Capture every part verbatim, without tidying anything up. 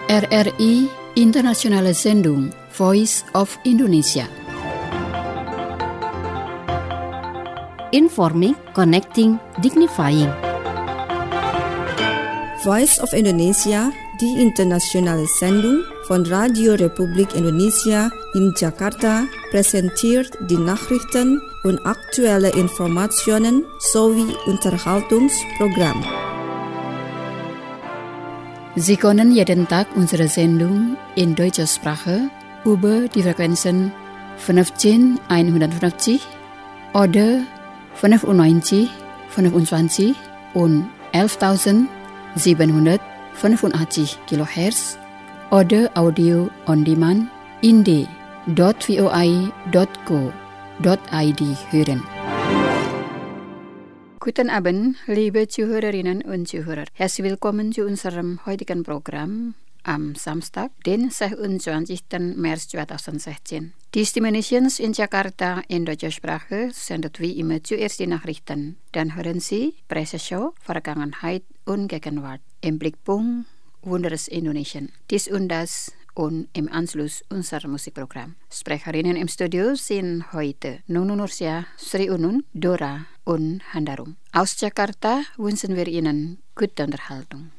R R I Internationale Sendung Voice of Indonesia. Informing, connecting, dignifying. Voice of Indonesia, die internationale Sendung von Radio Republik Indonesia in Jakarta, präsentiert die Nachrichten und aktuelle Informationen sowie Unterhaltungsprogramm. Sie können jeden Tag unsere Sendung in deutscher Sprache über die Frequenzen fünfzehn einhundertfünfzig oder fünfundneunzig fünfundzwanzig und elftausendsiebenhundertfünfundachtzig Kilohertz oder Audio on Demand in d punkt voi punkt co punkt id hören. Guten Abend, liebe Zuhörerinnen und Zuhörer. Herzlich willkommen zu unserem heutigen Programm am Samstag, den sechsundzwanzigsten März zweitausendsechzehn. Die Stimme Nations in Jakarta in deutscher Sprache sendet wie immer zuerst die Nachrichten. Dann hören Sie Presseshow, Vergangenheit und Gegenwart. Im Blickpunkt Wunderes Indonesien. Dies und das und im Anschluss unser Musikprogramm. Sprecherinnen im Studio sind heute Nunu Nursia, Sri Unun, Dora und Handarum. Aus Jakarta wünschen wir Ihnen gute Unterhaltung.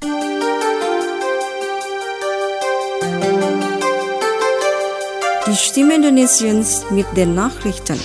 Die Stimme Indonesiens mit den Nachrichten.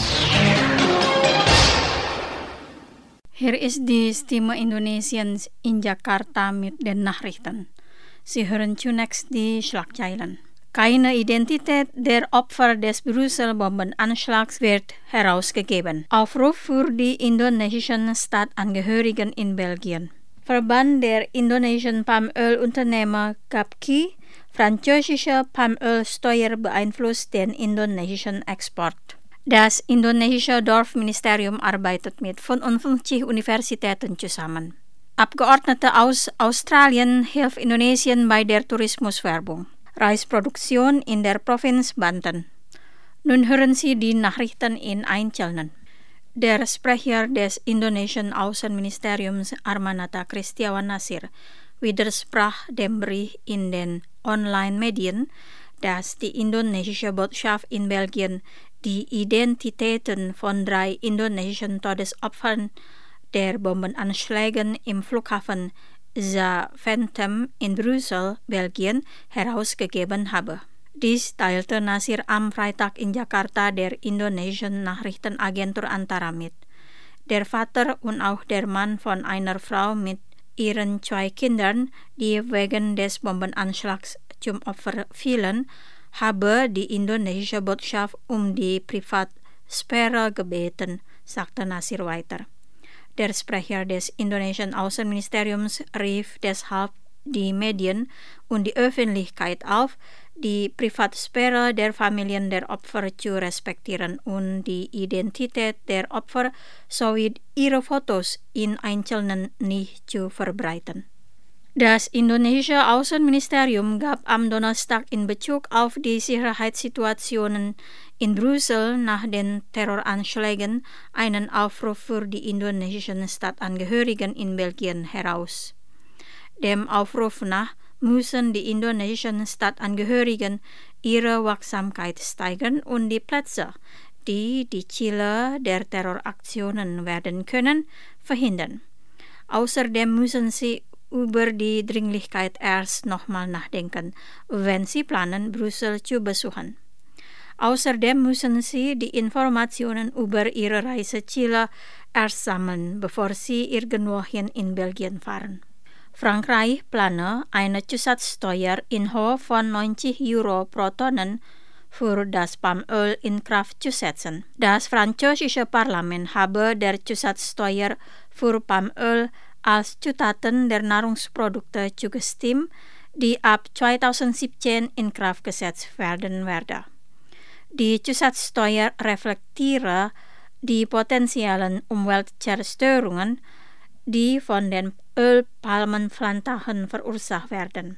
Hier ist die Stimme Indonesiens in Jakarta mit den Nachrichten. Sie hören zunächst die Schlagzeilen. Keine Identität der Opfer des Brüssel-Bombenanschlags wird herausgegeben. Aufruf für die indonesischen Staatsangehörigen in Belgien. Verband der indonesischen Palmölunternehmer Gapki, französische Palmölsteuer beeinflusst den indonesischen Export. Das indonesische Dorfministerium arbeitet mit fünfundfünfzig Universitäten zusammen. Abgeordnete aus Australien hilft Indonesien bei der Tourismuswerbung. Reisproduktion in der Provinz Banten. Nun hören Sie die Nachrichten in Einzelnen. Der Sprecher des indonesischen Außenministeriums Armanata Kristiawan Nasir widersprach dem Bericht in den Online-Medien, dass die indonesische Botschaft in Belgien die Identitäten von drei indonesischen Todesopfern der Bombenanschlägen im Flughafen Zaventem in Brüssel, Belgien, herausgegeben habe. Dies teilte Nasir am Freitag in Jakarta der indonesischen Nachrichtenagentur Antara mit. Der Vater und auch der Mann von einer Frau mit ihren zwei Kindern, die wegen des Bombenanschlags zum Opfer fielen, habe die indonesische Botschaft um die Privatsphäre gebeten, sagte Nasir weiter. Der Sprecher des indonesischen Außenministeriums rief deshalb die Medien und die Öffentlichkeit auf, die Privatsphäre der Familien der Opfer zu respektieren und die Identität der Opfer sowie ihre Fotos in Einzelnen nicht zu verbreiten. Das indonesische Außenministerium gab am Donnerstag in Bezug auf die Sicherheitssituationen in Brüssel nach den Terroranschlägen einen Aufruf für die indonesischen Staatsangehörigen in Belgien heraus. Dem Aufruf nach müssen die indonesischen Staatsangehörigen ihre Wachsamkeit steigern und die Plätze, die die Ziele der Terroraktionen werden können, verhindern. Außerdem müssen sie über die Dringlichkeit erst nochmal nachdenken, wenn sie planen, Brüssel zu besuchen. Außerdem müssen sie die Informationen über ihre Reiseziele erst sammeln, bevor sie irgendwohin in Belgien fahren. Frankreich plane eine Zusatzsteuer in Höhe von neunzig Euro pro Tonnen für das Palmöl in Kraft zu setzen. Das französische Parlament habe der Zusatzsteuer für Palmöl als Zutaten der Nahrungsprodukte zugestimmt, die ab zweitausendsiebzehn in Kraft gesetzt werden werde. Die Zusatzsteuer reflektiere die potenziellen Umweltzerstörungen, die von den Ölpalmenplantagen verursacht werden.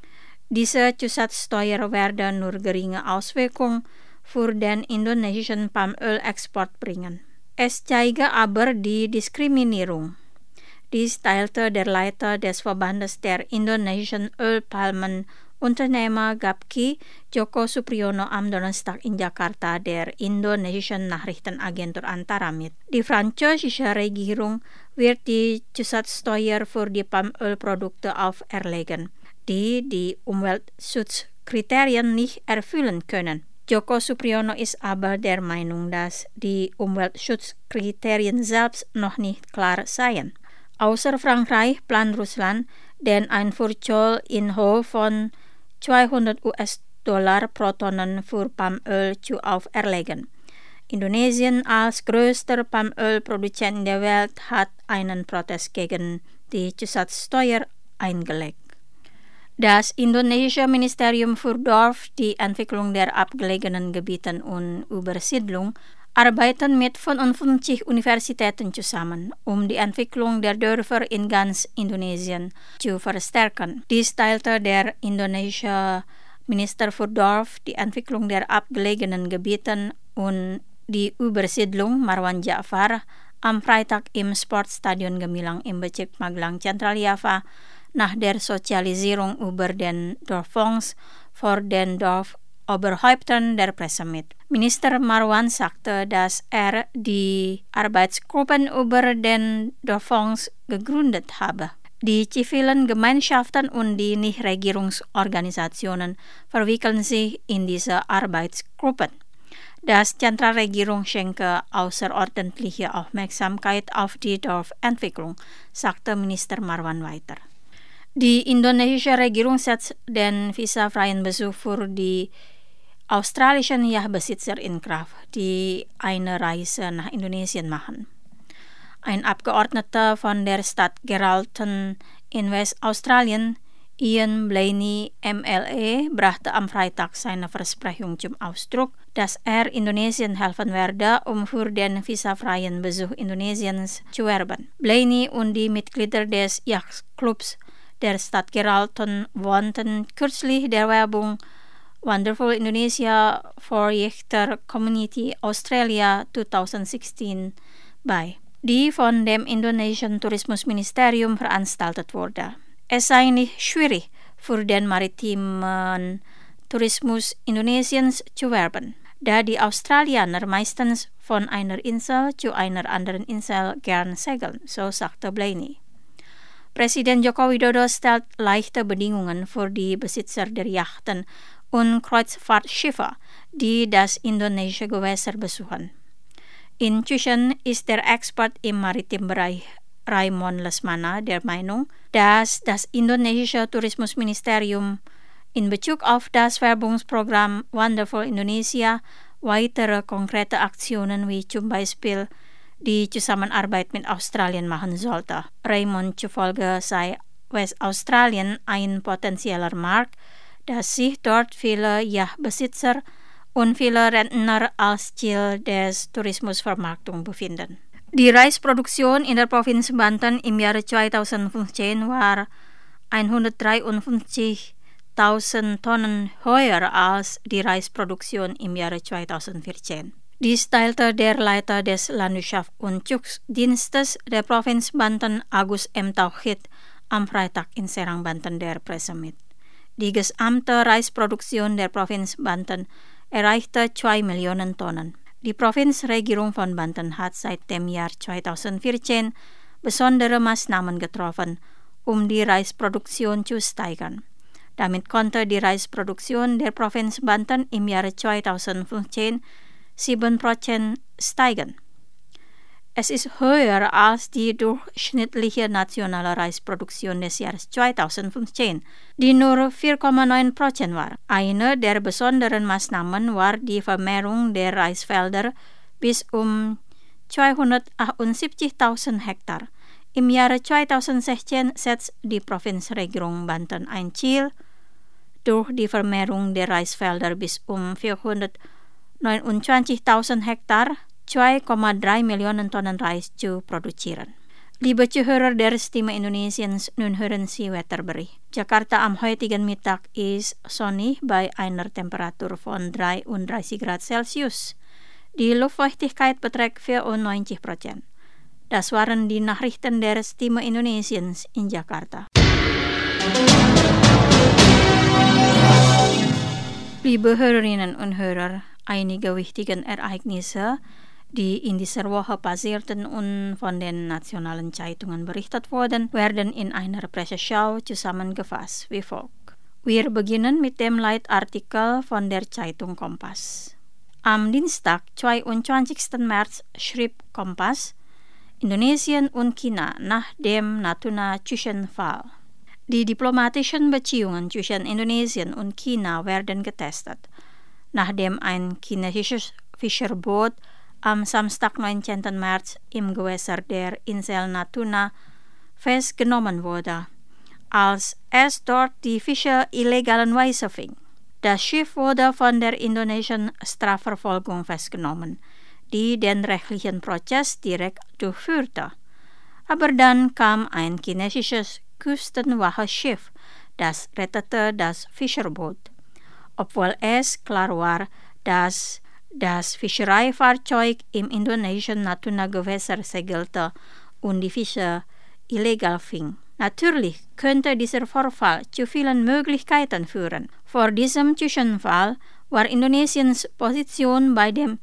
Diese Zusatzsteuer werde nur geringe Auswirkungen für den indonesischen Palmölexport bringen. Es zeige aber die Diskriminierung. Dies teilte der Leiter des Verbandes der indonesischen Ölpalmen Unternehmer Gapki Joko Supriyono am Donnerstag in Jakarta der Indonesischen Nachrichtenagentur Antara mit. Die französische Regierung wird die Zusatzsteuer für die Palmölprodukte auferlegen, die die Umweltschutzkriterien nicht erfüllen können. Joko Supriyono ist aber der Meinung, dass die Umweltschutzkriterien selbst noch nicht klar seien. Außer Frankreich plant Russland den Einfuhrzoll in Höhe von zweihundert US-Dollar pro Tonnen für Palmöl zu auferlegen. Indonesien als größter Palmölproduzent der Welt hat einen Protest gegen die Zusatzsteuer eingelegt. Das indonesische Ministerium für Dorf, die Entwicklung der abgelegenen Gebieten und Übersiedlung arbeiten mit fünfundfünfzig Universitäten zusammen, um die Entwicklung der Dörfer in ganz Indonesien zu verstärken. Dies teilte der indonesische Minister für Dorf, die Entwicklung der abgelegenen Gebieten und die Übersiedlung Marwan Ja'far am Freitag im Sportstadion Gemilang im Bezirk Magelang Zentral Java nach der Sozialisierung über den Dorffonds vor den Dorfoberhäuptern der Presse mit. Minister Marwan sagte, dass er die Arbeitsgruppen über den Dorffonds gegründet habe. Die zivilen Gemeinschaften und die Nichtregierungsorganisationen verwickeln sich in diese Arbeitsgruppen. Das Zentralregierung schenke außerordentliche Aufmerksamkeit auf die Dorfentwicklung, sagte Minister Marwan weiter. Die indonesische Regierung setzt den visafreien Besuch für die australischen Yachtbesitzer in Kraft, die eine Reise nach Indonesien machen. Ein Abgeordneter von der Stadt Geraldton in Westaustralien, Ian Blaney M L A, brachte am Freitag seine Versprechung zum Ausdruck, dass er Indonesien helfen werde, um für den visafreien Besuch Indonesiens zu werben. Blaney und die Mitglieder des Yachtclubs der Stadt Geraldton wohnten kürzlich der Werbung Wonderful Indonesia for Yachter Community Australia zwanzig sechzehn bei, die von dem indonesischen Tourismusministerium veranstaltet wurde. Es sei nicht schwierig, für den maritimen Tourismus Indonesiens zu werben, da die Australier meistens von einer Insel zu einer anderen Insel gern segeln, so sagte Blaney. Präsident Joko Widodo stellt leichte Bedingungen für die Besitzer der Yachten und Kreuzfahrtschiffe, die das indonesische Gewässer besuchen. Inzwischen ist der Expert im Maritimbereich Raymond Lesmana der Meinung, dass das indonesische Tourismusministerium in Bezug auf das Werbungsprogramm Wonderful Indonesia weitere konkrete Aktionen wie zum Beispiel die Zusammenarbeit mit Australien machen sollte. Raymond zufolge sei Westaustralien ein potenzieller Markt, dass sich dort viele Yachtbesitzer und viele Rentner als Ziel des Tourismusvermarktung befinden. Die Reisproduktion in der Provinz Banten im Jahre zwanzig fünfzehn war hundertdreiundfünfzigtausend Tonnen höher als die Reisproduktion im Jahre zwanzig vierzehn. Dies teilte der Leiter des Landwirtschafts- und Zuchtdienstes der Provinz Banten, Agus M. Tauhid, am Freitag in Serang, Banten der Presse mit. Die gesamte Reisproduktion der Provinz Banten erreichte zwei Millionen Tonnen. Die Provinzregierung von Banten hat seit dem Jahr zwanzig vierzehn besondere Maßnahmen getroffen, um die Reisproduktion zu steigern. Damit konnte die Reisproduktion der Provinz Banten im Jahre zwanzig fünfzehn sieben Prozent steigen. Es ist höher als die durchschnittliche nationale Reisproduktion des Jahres zwanzig fünfzehn, die nur vier Komma neun Prozent war. Eine der besonderen Maßnahmen war die Vermehrung der Reisfelder bis um zweihundertachtundsiebzigtausend Hektar. Im Jahre zwanzig sechzehn setzt die Provinzregierung Banten ein Ziel, durch die Vermehrung der Reisfelder bis um vierhundertneunundzwanzigtausend Hektar zwei Komma drei Millionen Tonnen Reis zu produzieren. Liebe Zuhörer der Stimme Indonesiens, nun hören Sie Wetterbericht. Jakarta am heutigen Mittag ist sonnig bei einer Temperatur von dreiunddreißig Grad Celsius. Die Luftfeuchtigkeit beträgt vierundneunzig Prozent. Das waren die Nachrichten der Stimme Indonesiens in Jakarta. Liebe Hörerinnen und Hörer, einige wichtige Ereignisse, die in dieser Woche passierten und von den nationalen Zeitungen berichtet wurden, werden in einer Presseschau zusammengefasst wie folgt. Wir beginnen mit dem Leitartikel von der Zeitung Kompas. Am Dienstag, zweiundzwanzigsten März, schrieb Kompas, Indonesien und China nach dem Natuna-Zwischenfall. Die diplomatischen Beziehungen zwischen Indonesien und China werden getestet, nachdem ein chinesisches Fischerboot am Samstag, neunzehnten März im Gewässer der Insel Natuna festgenommen wurde, als es dort die Fische illegalerweise fing. Das Schiff wurde von der indonesischen Strafverfolgung festgenommen, die den rechtlichen Prozess direkt durchführte. Aber dann kam ein chinesisches Küstenwacheschiff, das rettete das Fischerboot, obwohl es klar war, dass das Fischereifahrzeug im indonesischen Natuna-Gewässer segelte und die Fische illegal fing. Natürlich könnte dieser Vorfall zu vielen Möglichkeiten führen. Vor diesem Zwischenfall war Indonesiens Position bei dem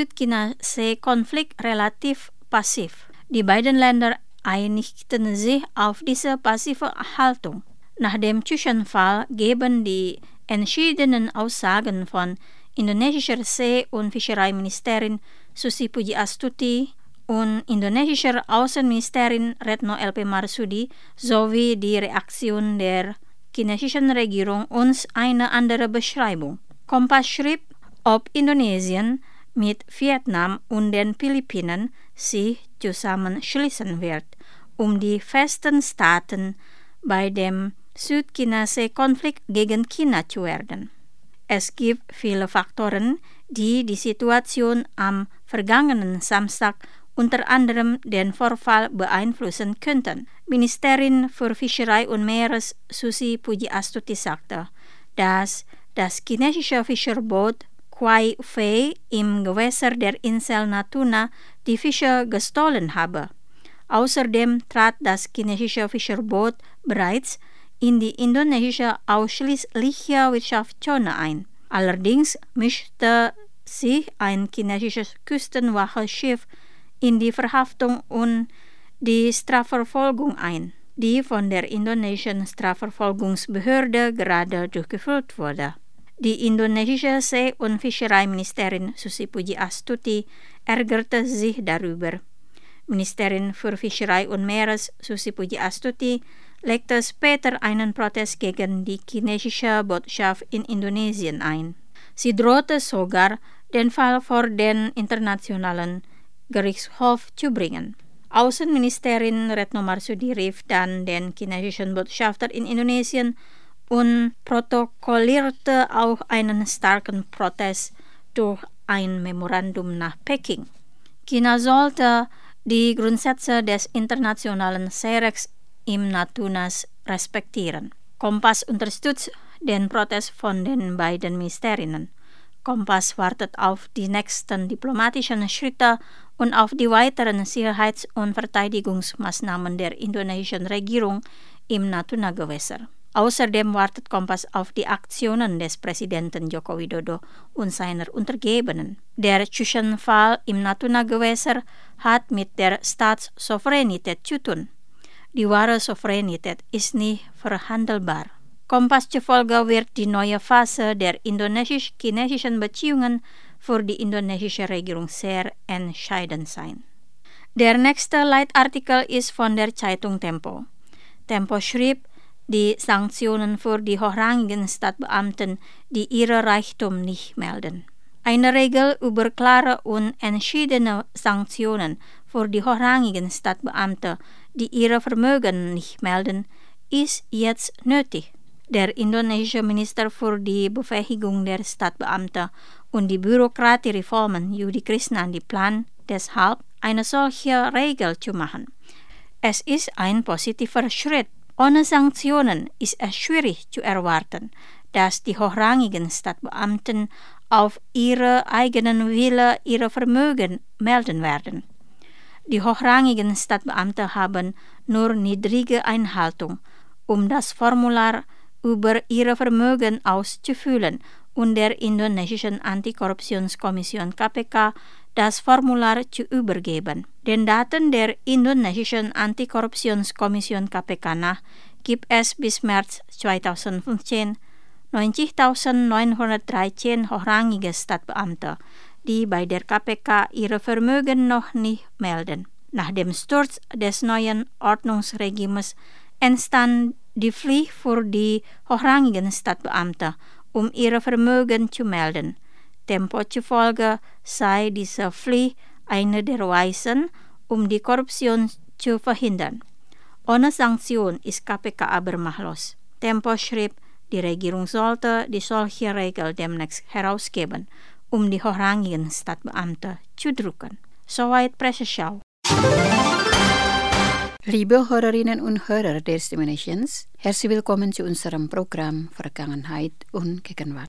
Südchina-See-Konflikt relativ passiv. Die beiden Länder einigten sich auf diese passive Haltung. Nach dem Zwischenfall geben die entschiedenen Aussagen von indonesischer See- und Fischereiministerin Susi Pujiastuti und indonesischer Außenministerin Retno L P Marsudi sowie die Reaktion der chinesischen Regierung uns eine andere Beschreibung. Kompas schrieb, ob Indonesien mit Vietnam und den Philippinen sich zusammenschließen wird, um die festen Staaten bei dem Südchina-See-Konflikt gegen China zu werden. Es gibt viele Faktoren, die die Situation am vergangenen Samstag unter anderem den Vorfall beeinflussen könnten. Ministerin für Fischerei und Meeres Susi Pujiastuti sagte, dass das chinesische Fischerboot Quai Fei im Gewässer der Insel Natuna die Fische gestohlen habe. Außerdem trat das chinesische Fischerboot bereits in die indonesische ausschließliche Wirtschaftszone ein. Allerdings mischte sich ein chinesisches Küstenwacheschiff in die Verhaftung und die Strafverfolgung ein, die von der indonesischen Strafverfolgungsbehörde gerade durchgeführt wurde. Die indonesische See- und Fischereiministerin Susi Pujiastuti ärgerte sich darüber. Ministerin für Fischerei und Meeres Susi Pujiastuti legte später einen Protest gegen die chinesische Botschaft in Indonesien ein. Sie drohte sogar, den Fall vor den Internationalen Gerichtshof zu bringen. Außenministerin Retno Marsudi rief dann den chinesischen Botschafter in Indonesien und protokollierte auch einen starken Protest durch ein Memorandum nach Peking. China sollte die Grundsätze des internationalen Seerechts im Natunas respektieren. Kompas unterstützt den Protest von den beiden Ministerinnen. Kompas wartet auf die nächsten diplomatischen Schritte und auf die weiteren Sicherheits- und Verteidigungsmaßnahmen der indonesischen Regierung im Natuna-Gewässer. Außerdem wartet Kompas auf die Aktionen des Präsidenten Joko Widodo und seiner Untergebenen. Der Zwischenfall im Natuna-Gewässer hat mit der Staatssouveränität zu tun. Die wahre Souveränität ist nicht verhandelbar. Kompas zufolge wird die neue Phase der indonesisch-chinesischen Beziehungen für die indonesische Regierung sehr entscheidend sein. Der nächste Leitartikel ist von der Zeitung Tempo. Tempo schrieb, die Sanktionen für die hochrangigen Staatsbeamten, die ihre Reichtum nicht melden. Eine Regel über klare und entschiedene Sanktionen für die hochrangigen Staatsbeamte, die ihre Vermögen nicht melden, ist jetzt nötig. Der indonesische Minister für die Befähigung der Staatsbeamten und die Bürokratiereformen Yudi Krisnandi plant deshalb, eine solche Regel zu machen. Es ist ein positiver Schritt. Ohne Sanktionen ist es schwierig zu erwarten, dass die hochrangigen Staatsbeamten auf ihre eigenen Wille ihre Vermögen melden werden. Die hochrangigen Staatsbeamten haben nur niedrige Einhaltung, um das Formular über ihre Vermögen auszufüllen und der indonesischen Antikorruptionskommission K P K das Formular zu übergeben. Den Daten der indonesischen Antikorruptionskommission K P K nach gibt es bis März zweitausendfünfzehn neunzigtausendneunhundertdreizehn hochrangige Staatsbeamte, die bei der K P K ihre Vermögen noch nicht melden. Nach dem Sturz des neuen Ordnungsregimes entstand die Pflicht für die hochrangigen Staatsbeamte, um ihre Vermögen zu melden. Demzufolge sei diese Pflicht eine der Weisen, um die Korruption zu verhindern. Ohne Sanktion ist K P K aber machtlos. Tempo schrieb, die Regierung sollte die solche Regel demnächst herausgeben, um die hochrangigen Staatsbeamte zu drücken. Soweit Presseschau. Liebe Hörerinnen und Hörer der Stimme Nations, herzlich willkommen zu unserem Programm Vergangenheit und Gegenwart.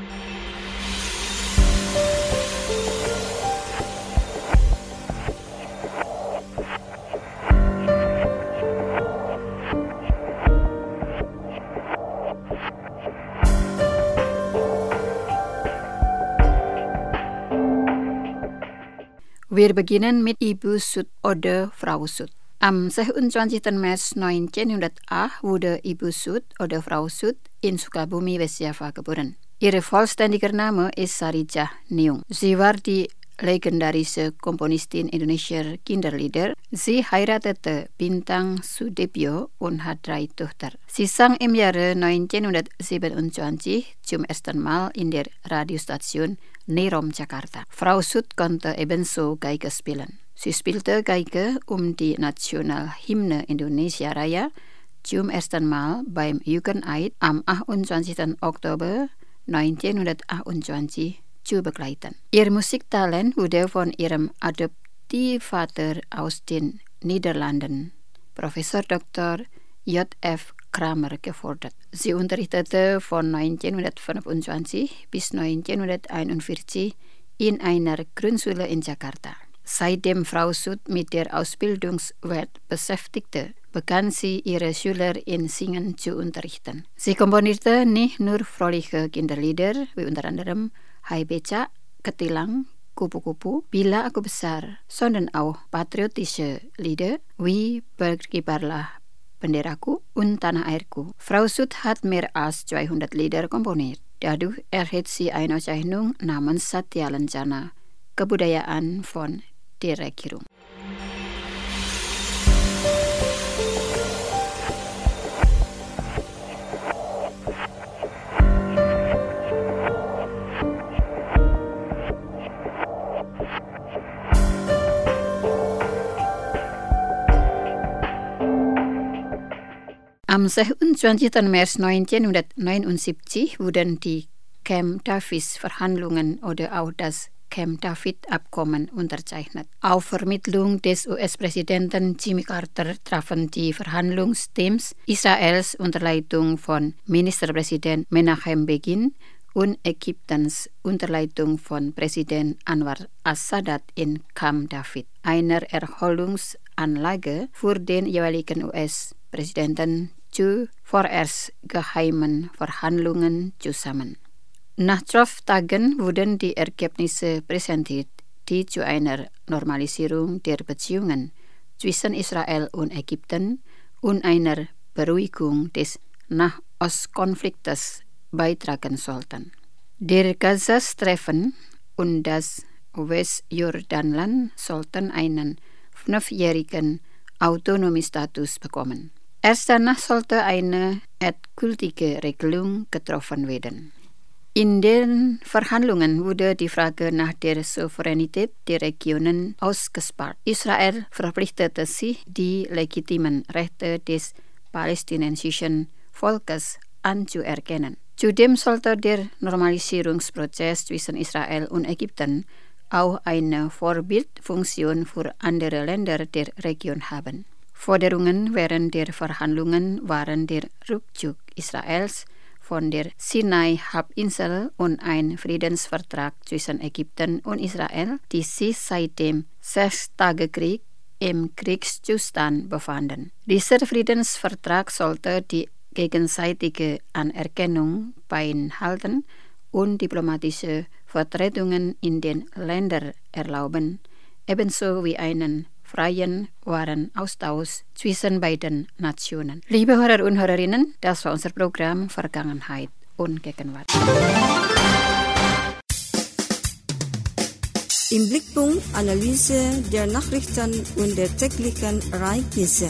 Wir beginnen mit Ibu Sud oder Frau Sud. Am sechsundzwanzigsten März neunzehnhundertacht wurde Ibu Sud oder Frau Sud in Sukabumi, Westjava geboren. Ihr vollständiger Name ist Sarijah Neung. Sie war die legendarische Komponistin indonesischer Kinderlieder. Sie heiratete Bintang Sudebyo und hat drei Töchter. Sie sang im Jahre neunzehnhundertsiebenundzwanzig zum ersten Mal in der Radiostation Nerom Jakarta. Frau Sud konnte ebenso Geige spielen. Sie spielte Geige, um die Nationalhymne Indonesia Raya zum ersten Mal beim Jugendeid am achtundzwanzigsten Oktober neunzehnhundertachtundzwanzig zu begleiten. Ihr Musiktalent wurde von ihrem Adoptivvater aus den Niederlanden, Professor Doktor J F Kramer, gefordert. Sie unterrichtete von neunzehnhundertfünfundzwanzig bis neunzehnhunderteinundvierzig in einer Grundschule in Jakarta. Seitdem Frau Sud mit der Ausbildungswelt beschäftigte, begann sie ihre Schüler in Singen zu unterrichten. Sie komponierte nicht nur fröhliche Kinderlieder, wie unter anderem Hai Beca, Ketilang, Kupu-Kupu, Bila Aku Besar, sondern auch patriotische Lieder wie Berkibarlah Benderaku und Tanah Airku. Frau Sud hat mehr als zweihundert Lieder komponiert. Dadurch erhielt sie eine Auszeichnung namens Satya Lencana, Kebudayaan von der Regierung. Am sechsundzwanzigsten März neunzehnhundertneunundsiebzig wurden die Camp David-Verhandlungen oder auch das Camp David-Abkommen unterzeichnet. Auf Vermittlung des U S-Präsidenten Jimmy Carter trafen die Verhandlungsteams Israels unter Leitung von Ministerpräsident Menachem Begin und Ägyptens unter Leitung von Präsident Anwar al-Sadat in Camp David, einer Erholungsanlage für den jeweiligen U S-Präsidenten, zu vorerst geheimen Verhandlungen zusammen. Nach zwölf Tagen wurden die Ergebnisse präsentiert, die zu einer Normalisierung der Beziehungen zwischen Israel und Ägypten und einer Beruhigung des Nahostkonfliktes beitragen sollten. Der Gazastreifen und das Westjordanland sollten einen fünfjährigen Autonomiestatus bekommen. Erst danach sollte eine endgültige Regelung getroffen werden. In den Verhandlungen wurde die Frage nach der Souveränität der Regionen ausgespart. Israel verpflichtete sich, die legitimen Rechte des palästinensischen Volkes anzuerkennen. Zudem sollte der Normalisierungsprozess zwischen Israel und Ägypten auch eine Vorbildfunktion für andere Länder der Region haben. Forderungen während der Verhandlungen waren der Rückzug Israels von der Sinai-Halbinsel und ein Friedensvertrag zwischen Ägypten und Israel, die sich seit dem Sechstagekrieg im Kriegszustand befanden. Dieser Friedensvertrag sollte die gegenseitige Anerkennung beinhalten und diplomatische Vertretungen in den Ländern erlauben, ebenso wie einen freien Warenaustausch zwischen beiden Nationen. Liebe Hörer und Hörerinnen, das war unser Programm Vergangenheit und Gegenwart. Im Blickpunkt Analyse der Nachrichten und der täglichen Ereignisse.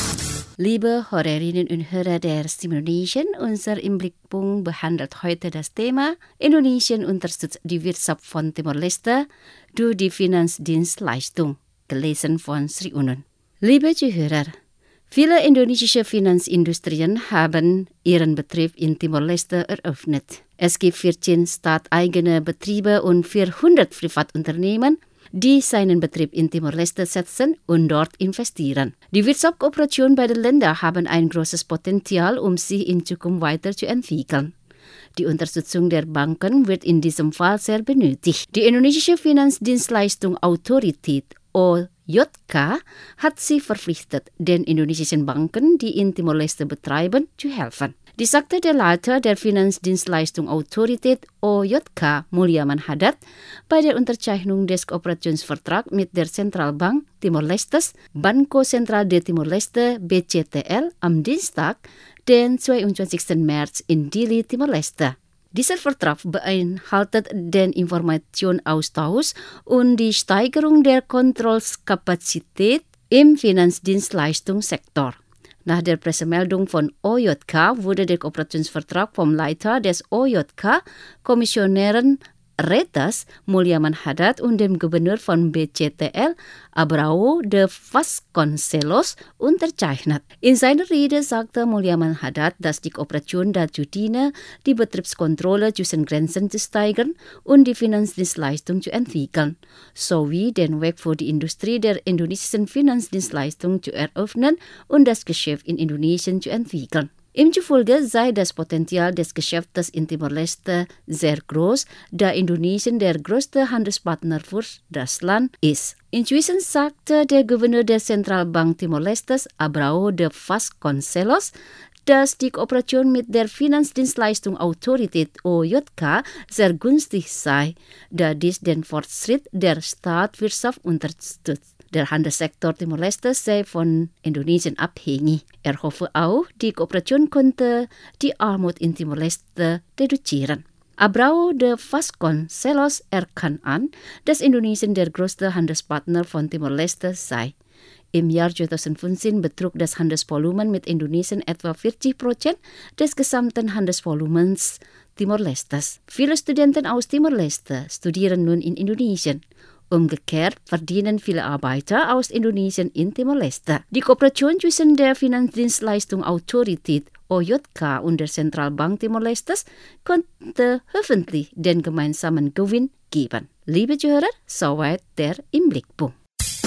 Liebe Hörerinnen und Hörer der Stimme Indonesien, unser Im Blickpunkt behandelt heute das Thema Indonesien unterstützt die Wirtschaft von Timor-Leste durch die Finanzdienstleistung, gelesen von Sri Unun. Liebe Zuhörer, viele indonesische Finanzindustrien haben ihren Betrieb in Timor-Leste eröffnet. Es gibt vierzehn staateigene Betriebe und vierhundert Privatunternehmen, die seinen Betrieb in Timor-Leste setzen und dort investieren. Die Wirtschaftskooperation beider Länder haben ein großes Potenzial, um sich in Zukunft weiterzuentwickeln. Die Unterstützung der Banken wird in diesem Fall sehr benötigt. Die indonesische Finanzdienstleistung Autorität O J K hat sich verpflichtet, den indonesischen Banken, die in Timor-Leste betreiben, zu helfen. Dies sagte der Leiter der Finanzdienstleistung Autorität O J K, Mulyaman Haddad, bei der Unterzeichnung des Kooperationsvertrags mit der Zentralbank Timor-Lestes, Banco Central de Timor-Leste B C T L, am Dienstag, den zweiundzwanzigsten März in Dili, Timor-Leste. Dieser Vertrag beinhaltet den Informationsaustausch und die Steigerung der Kontrollkapazität im Finanzdienstleistungssektor. Nach der Pressemeldung von O J K wurde der Kooperationsvertrag vom Leiter des O J K, Kommissionären Retas Mulyaman Haddad und dem Gouverneur von B C T L, Abrao de Vasconcelos, unterzeichnet. In seiner Rede sagte Mulyaman Haddad, dass die Kooperation dazu diene, die Betriebskontrolle zwischen Grenzen zu steigern und die Finanzdienstleistung zu entwickeln, sowie den Weg für die Industrie der indonesischen Finanzdienstleistung zu eröffnen und das Geschäft in Indonesien zu entwickeln. Ihm zufolge sei das Potenzial des Geschäftes in Timor-Leste sehr groß, da Indonesien der größte Handelspartner für das Land ist. Inzwischen sagte der Gouverneur der Zentralbank Timor-Lestes, Abrao de Vasconcelos, dass die Kooperation mit der Finanzdienstleistung Autorität O J K sehr günstig sei, da dies den Fortschritt der Staatswirtschaft unterstützt. Der Handelssektor Timor-Leste sei von Indonesien abhängig. Er hoffe auch, die Kooperation könnte die Armut in Timor-Leste reduzieren. Abrao de Vasconcelos erkannt an, dass Indonesien der größte Handelspartner von Timor-Leste sei. Im Jahr zweitausendfünfzehn betrug das Handelsvolumen mit Indonesien etwa vierzig Prozent des gesamten Handelsvolumens Timor-Lestes. Viele Studenten aus Timor-Leste studieren nun in Indonesien. Umgekehrt verdienen viele Arbeiter aus Indonesien in Timor-Leste. Die Kooperation zwischen der Finanzdienstleistung Autorität O J K und der Zentralbank Timor-Lestes könnte hoffentlich den gemeinsamen Gewinn geben. Liebe Zuhörer, soweit der Im Blickpunkt.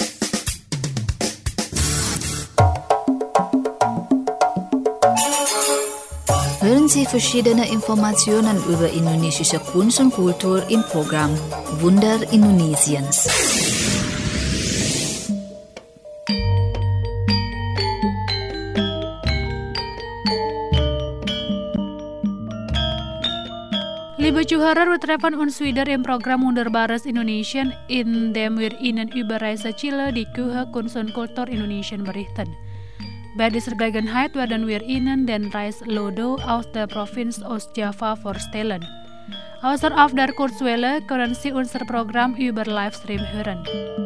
Hören Sie verschiedene Informationen über indonesische Kunst und Kultur im Programm Wunder Indonesiens. Liebe Zuhörer, wir treffen uns wieder im Programm Wunderbares Indonesien, in dem wir Ihnen über Reise Chile die Küche, Kunst und Kultur Indonesien berichten. Bei dieser Gelegenheit werden wir Ihnen den Reis Lodo aus der Provinz Ostjava vorstellen. Außerhalb der Kurzwelle können Sie unser Programm über Livestream hören.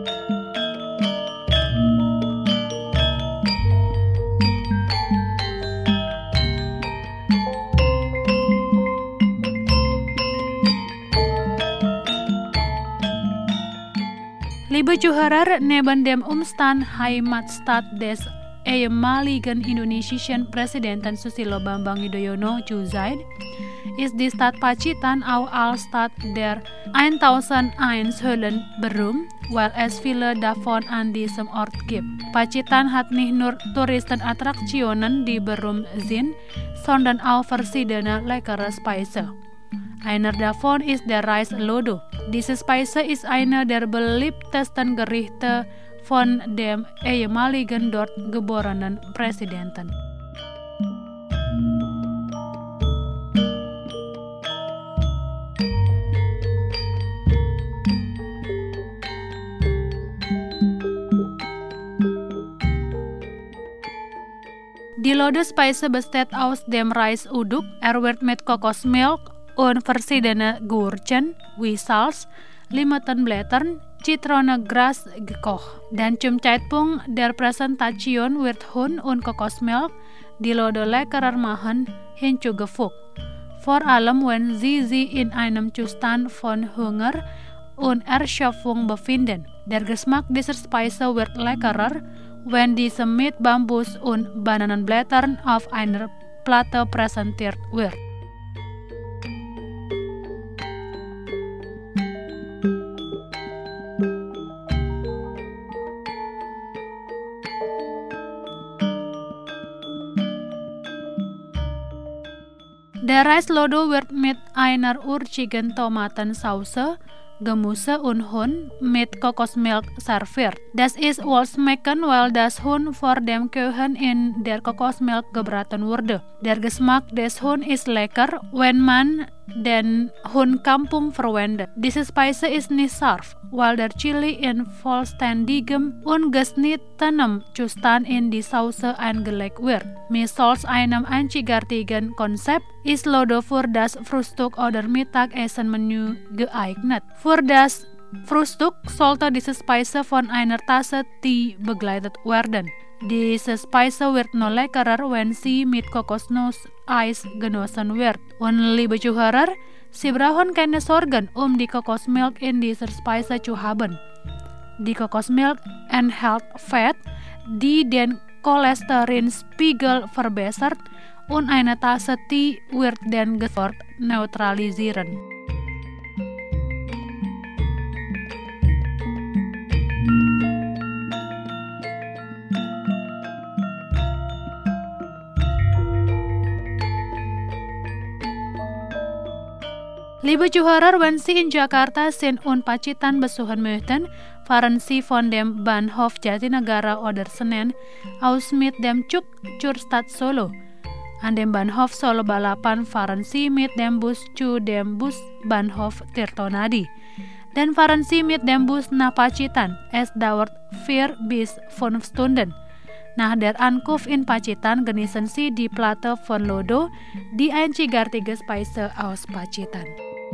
Liebe Zuhörer, neben dem Umstand Heimatstadt des ehemaligen indonesischen Präsidenten Susilo Bambang Yudhoyono zu sein, ist die Stadt Pacitan auch als Stadt der eintausendeins Höhlen berühmt, weil es viele davon an diesem Ort gibt. Pacitan hat nicht nur Touristenattraktionen, die berühmt sind, sondern auch verschiedene leckere Speisen. Einer davon ist der Reis Lodo. Diese Speise ist einer der beliebtesten Gerichte von dem ehemaligen dort geborenen Präsidenten. Die Lode Speise besteht aus dem Reisuduk, er wird mit Kokosmilch und verschiedene Gurken, wie Salz, Limettenblättern, Zitronengras gekocht. Dan zum Zeitpunkt der Präsentation wird Huhn und Kokosmilch die Lode leckerer machen hinzugefügt. Vor allem, wenn Sie sich in einem Zustand von Hunger und Erschöpfung befinden. Der Geschmack dieser Speise wird leckerer, wenn diese mit Bambus und Bananenblättern auf einer Platte präsentiert wird. Der Reislodo wird mit einer urzigen Tomatensauce, Gemüse und Huhn mit Kokosmilch serviert. Das ist wohlschmeckend, weil das Huhn vor dem Kochen in der Kokosmilch gebraten wurde. Der Geschmack des Huhn ist lecker, wenn man den Huhn Kampung verwendet. Diese Speise ist nicht scharf, weil der Chili in vollständigem und geschnittenem Zustand in die Sauce eingelegt wird. Mit solch einem einzigartigen Konzept ist Lodo für das Frühstück oder Mittagessen-Menü geeignet. Für das Frühstück sollte diese Speise von einer Tasse Tee begleitet werden. Diese Speise wird noch leckerer, wenn sie mit Kokosnuss-Eis genossen wird. Und liebe Zuhörer, Sie brauchen keine Sorgen, um die Kokosmilch in dieser Speise zu haben. Die Kokosmilch enthält Fett, die den Cholesterinspiegel verbessert, und eine Tasse Tee wird den Geschmack neutralisieren. Liebe Zuhörer, wenn Sie in Jakarta sind und Pacitan besuchen möchten, fahren Sie von dem Bahnhof Jatinegara oder Senen aus mit dem Zug zur Stadt Solo. An dem Bahnhof Solo Balapan fahren Sie mit dem Bus zu dem Busbahnhof Tirtonadi. Dann fahren Sie mit dem Bus nach Pacitan. Es dauert vier bis fünf Stunden. Nach der Ankunft in Pacitan genießen Sie die Platte von Lodo, die einzigartige Speise aus Pacitan.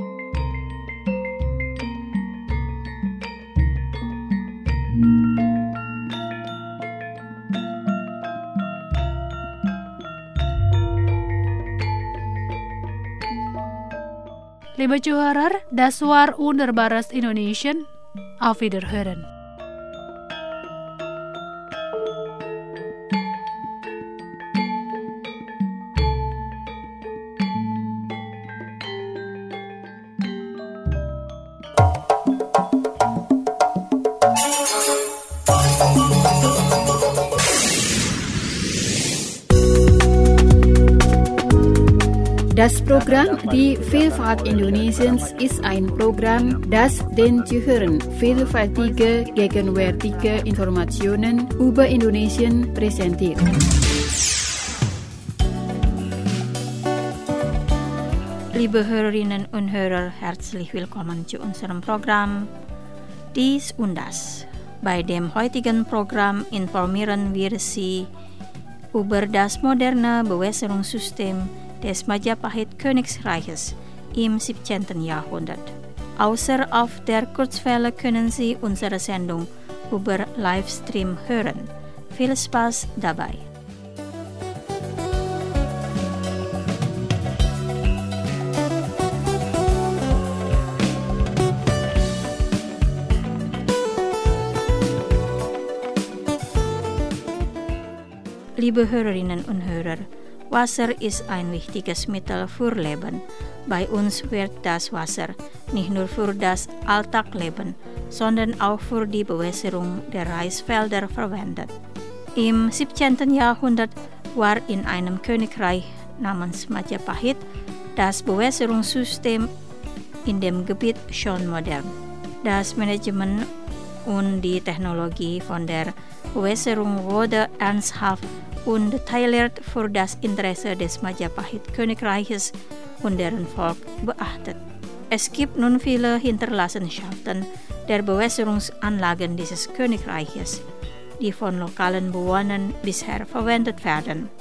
Liebe Zuhörer, das war Wunderbares Indonesien. Auf Wiederhören. Das Programm Die Vielfalt Indonesiens ist ein Programm, das den Zuhörern vielfältige, gegenwärtige Informationen über Indonesien präsentiert. Liebe Hörerinnen und Hörer, herzlich willkommen zu unserem Programm Dies und Das. Bei dem heutigen Programm informieren wir Sie über das moderne Bewässerungssystem des Majapahit Königsreiches im siebzehnten Jahrhundert. Außer auf der Kurzwelle können Sie unsere Sendung über Livestream hören. Viel Spaß dabei! Liebe Hörerinnen und Hörer, Wasser ist ein wichtiges Mittel für Leben. Bei uns wird das Wasser nicht nur für das Alltagsleben, sondern auch für die Bewässerung der Reisfelder verwendet. Im siebzehnten Jahrhundert war in einem Königreich namens Majapahit das Bewässerungssystem in dem Gebiet schon modern. Das Management und die Technologie von der Bewässerung wurde ernsthaft und detailliert für das Interesse des Majapahit-Königreiches und deren Volk beachtet. Es gibt nun viele Hinterlassenschaften der Bewässerungsanlagen dieses Königreiches, die von lokalen Bewohnern bisher verwendet werden.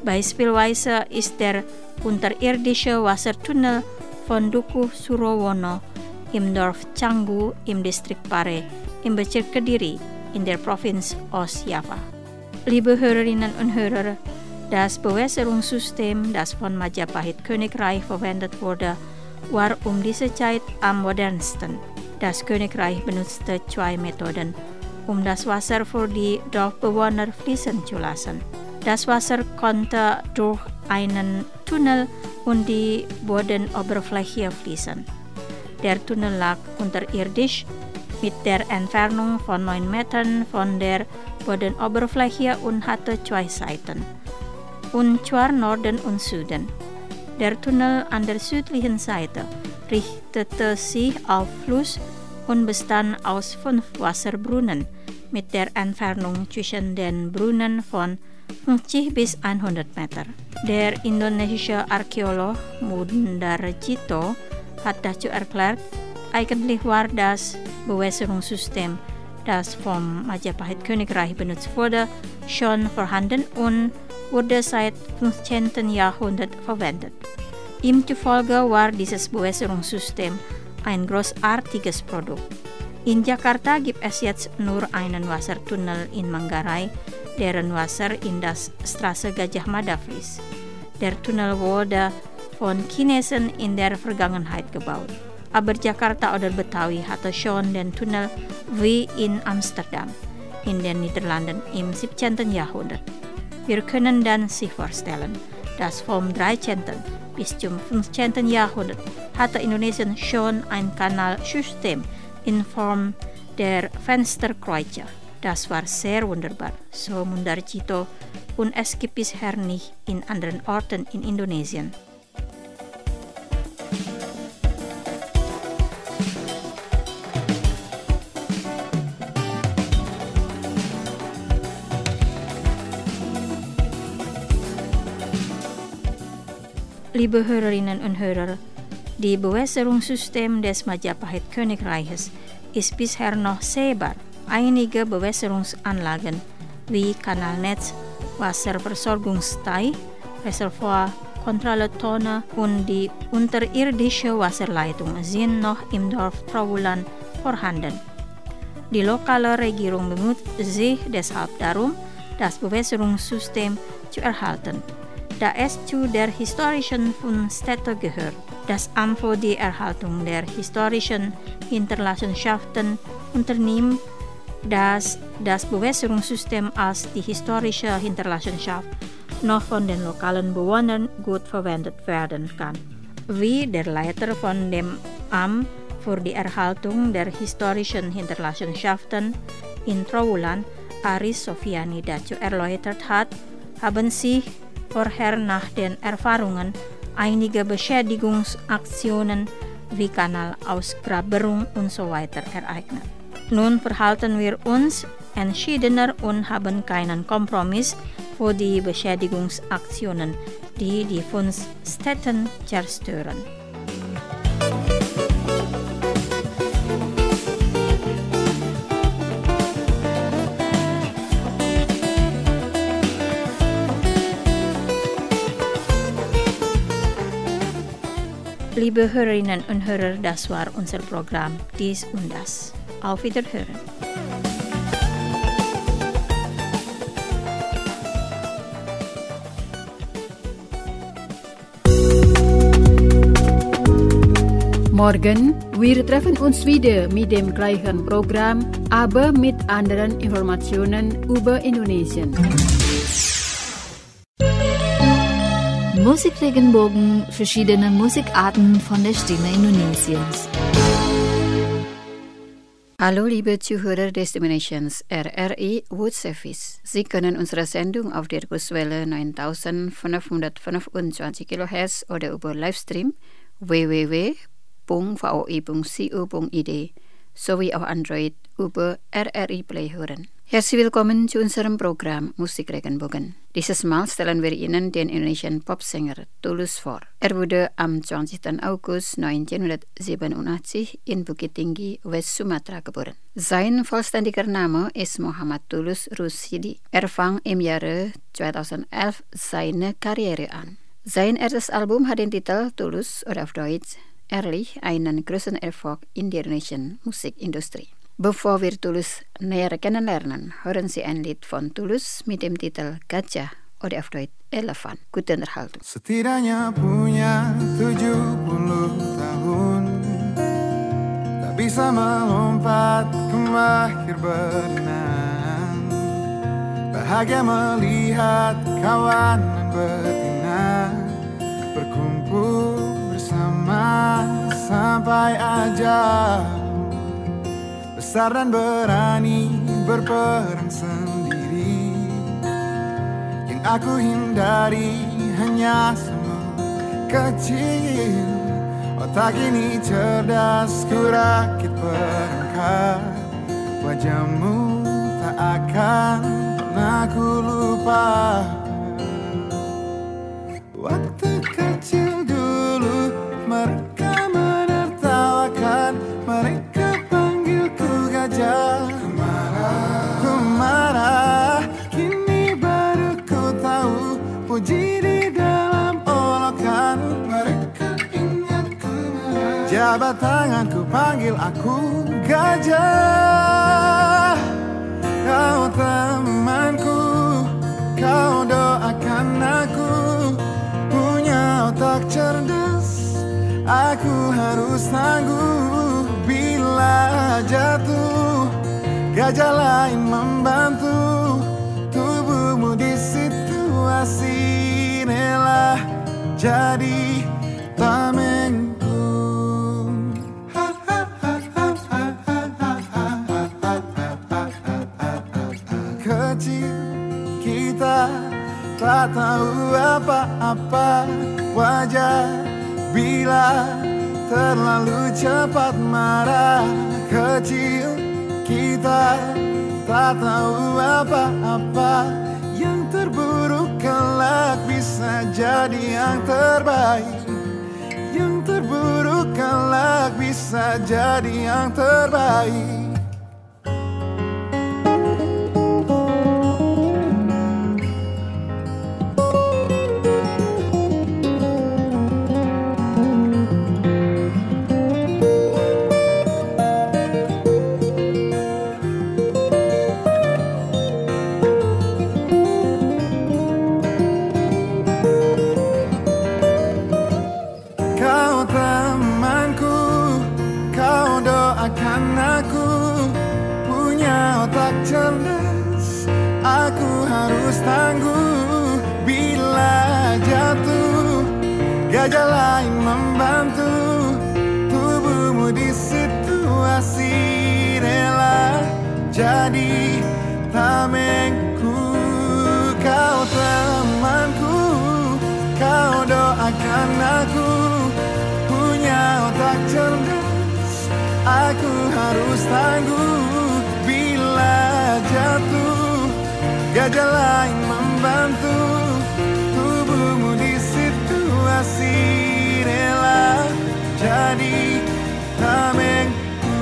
Beispielsweise ist der unterirdische Wassertunnel von Dukuh Surowono im Dorf Canggu im Distrikt Pare im Bezirk Kediri in der Provinz Ostjava. Liebe Hörerinnen und Hörer, das Bewässerungssystem, das von Majapahit Königreich verwendet wurde, war um diese Zeit am modernsten. Das Königreich benutzte zwei Methoden, um das Wasser für die Dorfbewohner fließen zu lassen. Das Wasser konnte durch einen Tunnel und die Bodenoberfläche fließen. Der Tunnel lag unterirdisch mit der Entfernung von neun Metern von der Bodenoberfläche und hatte zwei Seiten, und zwar Norden und Süden. Der Tunnel an der südlichen Seite richtete sich auf Fluss und bestand aus fünf Wasserbrunnen mit der Entfernung zwischen den Brunnen von fünfzig bis hundert Meter. Der indonesische Archäolog Mundarjito hat dazu erklärt, eigentlich war das Bewässerungssystem, das vom Majapahit Königreich benutzt wurde, schon vorhanden und wurde seit fünfzehnten Jahrhundert verwendet. Ihm zufolge war dieses Bewässerungssystem ein großartiges Produkt. In Jakarta gibt es jetzt nur einen Wassertunnel in Manggarai, deren Wasser in das Straße Gajah Mada fließt. Der Tunnel wurde von Chinesen in der Vergangenheit gebaut. Aber Jakarta oder Betawi hatte schon den Tunnel wie in Amsterdam in den Niederlanden im siebzehnten Jahrhundert. Wir können dann sich vorstellen, dass vom dreizehnten bis zum fünfzehnten Jahrhundert hatte Indonesien schon ein Kanalsystem in Form der Fensterkreuzer. Das war sehr wunderbar, so Mundarjito, und es gibt bisher nicht in anderen Orten in Indonesien. Liebe Hörerinnen und Hörer, die Bewässerungssystem des Majapahit Königreiches ist bisher noch sehbar. Einige Bewässerungsanlagen wie Kanalnetz, Wasserversorgungsteich, Reservoir, Kontrolltonne und die unterirdische Wasserleitung sind noch im Dorf Trawulan vorhanden. Die lokale Regierung bemüht sich deshalb darum, das Bewässerungssystem zu erhalten, da es zu der historischen Fundstätte gehört. Das Amt für die Erhaltung der historischen Hinterlassenschaften unternimmt, dass das Bewässerungssystem als die historische Hinterlassenschaft noch von den lokalen Bewohnern gut verwendet werden kann. Wie der Leiter von dem Amt für die Erhaltung der historischen Hinterlassenschaften in Trawulan, Aris Sofiani, dazu erläutert hat, haben sich vorher nach den Erfahrungen einige Beschädigungsaktionen wie Kanalausgraberung und so weiter ereignet. Nun verhalten wir uns entschiedener und haben keinen Kompromiss für die Beschädigungsaktionen, die die Fundstätten zerstören. Liebe Hörerinnen und Hörer, das war unser Programm Dies und Das. Auf Wiederhören. Morgen, wir treffen uns wieder mit dem gleichen Programm, aber mit anderen Informationen über Indonesien. Musikregenbogen, verschiedene Musikarten von der Stimme Indonesiens. Hallo liebe Zuhörer des Dominations R R I World Service. Sie können unsere Sendung auf der Kurswelle neuntausendfünfhundertfünfundzwanzig Kilohertz oder über Livestream w w w punkt v o i punkt co punkt i d sowie auf Android über R R I Play hören. Herzlich willkommen zu unserem Programm Musik Regenbogen. Dieses Mal stellen wir Ihnen den Indonesian Popsänger Tulus vor. Er wurde am zwanzigsten August neunzehnhundertsiebenundachtzig in Bukit Tinggi, West Sumatra geboren. Sein vollständiger Name ist Muhammad Tulus Rusidi. Er fang im Jahre zweitausendelf seine Karriere an. Sein erstes Album hat den Titel Tulus oder auf Deutsch Ehrlich, einen großen Erfolg in der indonesischen Musikindustrie. Bevor wir Tulus näher kennenlernen, hören Sie ein Lied von Tulus mit dem Titel Gajah oder auf Deutsch Elefant. Gute Unterhaltung. Setidaknya punya tujuh puluh tahun, tak bisa melompat ke mahir berenang. Bahagia melihat kawan dan betina berkumpul bersama sampai ajal. Besar dan berani berperang sendiri, yang aku hindari hanya semut kecil. Otak ini cerdas, ku rakit perangkat. Wajahmu tak akan pernah ku lupa. Waktu kecil dulu mereka menertawakan, mereka ku marah, ku marah. Kini baru ku tahu puji di dalam olokan. Mereka ingat ku marah. Jabat tanganku panggil aku gajah. Kau temanku, kau doakan aku. Punya otak cerdas, aku harus tangguh. Bila jatuh, gajah lain membantu. Tubuhmu di situasi inilah jadi tamengku. Kecil kita tak tahu apa-apa, wajar bila terlalu cepat marah. Kecil kita tak tahu apa-apa, yang terburuk kelak bisa jadi yang terbaik. Yang terburuk kelak bisa jadi yang terbaik. Cerdas, aku harus tangguh. Bila jatuh, gajah lain membantu. Tubuhmu di situasi rela jadi tamengku. Kau temanku, kau doakan aku. Punya otak cerdas, aku harus tangguh. Jatuh, gajah lain membantu. Tubuhmu di situasi rela jadi tamengku.